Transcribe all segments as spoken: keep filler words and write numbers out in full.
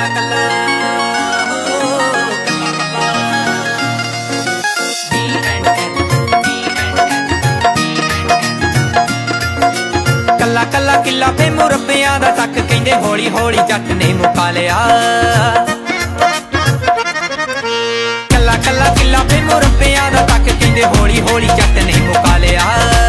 कला कला किला पे मुरब्बियां दा तक कहंदे हौली हौली जट ने मुका लिया। कला कला किला पे मुरब्बियां दा तक कहंदे हौली हौली जट ने मुका लिया।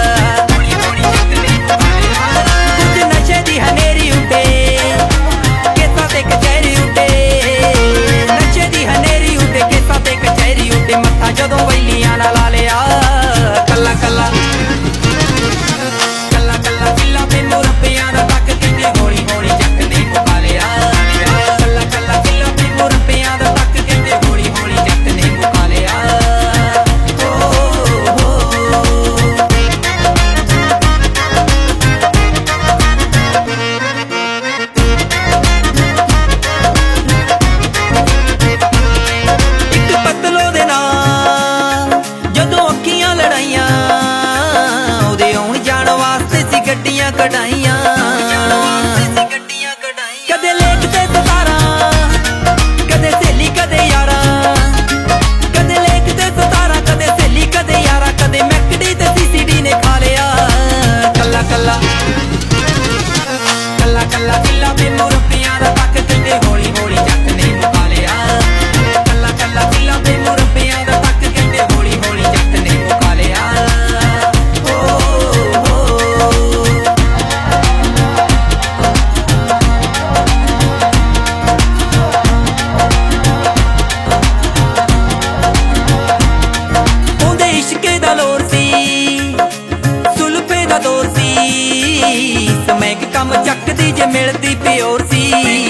कुछ नशे दी हनेरी उठे केसा ते कचहरी उठे, नशे दी हनेरी उठे केसा ते कचहरी उठे, मत्था जदों वैलियां नाल ला लिया। कला कला कढ़ाइयां कदे लेक ते सतारा कदे सहेली कदे यारा, कदे लेक ते सतारा कदे सहेली कदे यारा, कदे मैकडी ते सीसीडी ने खा लिया। कला कला कला कला किला पे मुरब्बियां दा तक कहंदे हौली हौली जट ने मुका लिया। कला कला किला पे मुरब्बियां दा तक कहंदे हौली हौली जट ने मुका लिया। कम चकदी जे मिलदी प्योर सी,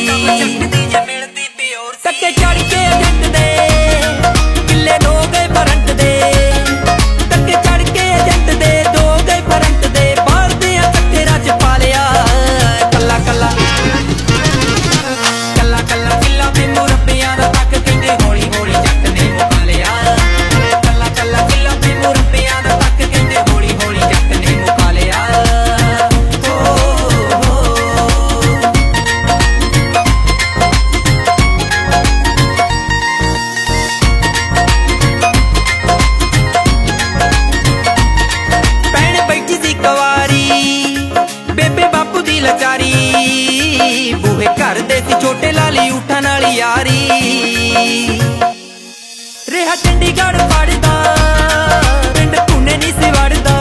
टक्के चढ़ के एजेंट दे किले दो गए फरंट दे, टक्के चढ़ के एजेंट दे दो गए फरंट दे, बाहर दे कट्ठेरा च पा लिया। कला कला कला कला किला पे मुरब्बियां दा तक कहंदे हौली हौली जट ने मुका लिया। कला कला किला पे मुरब्बियां दा तक कहंदे हौली हौली जट ने मुका लिया। बेबे बापू दी लाचारी बूहे घर दे सी छोटे लाली उठन वाली यारी, रेहा चंडीगढ़ पढ़दा पिंड पुणे नहीं सी वड़दा।